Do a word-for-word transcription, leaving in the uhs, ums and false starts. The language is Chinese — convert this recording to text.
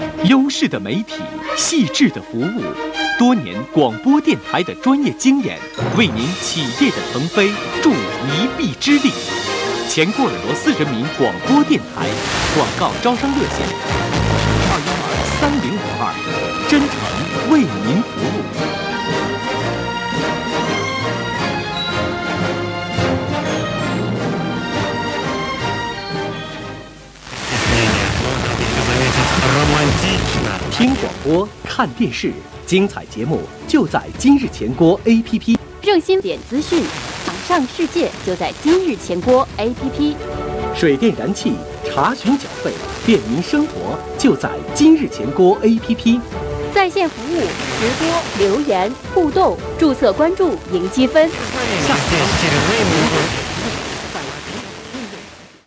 优势的媒体，细致的服务，多年广播电台的专业经验，为您企业的腾飞助一臂之力。前郭尔罗斯人民广播电台广告招商热线：二幺二三零五二，真诚为您服务。听广播，看电视，精彩节目就在今日前锅 A P P。 热心点资讯，网上世界就在今日前锅 A P P。 水电燃气查询缴费，便民生活就在今日前锅 A P P。 在线服务，直播、留言、互动，注册关注赢积分。 下载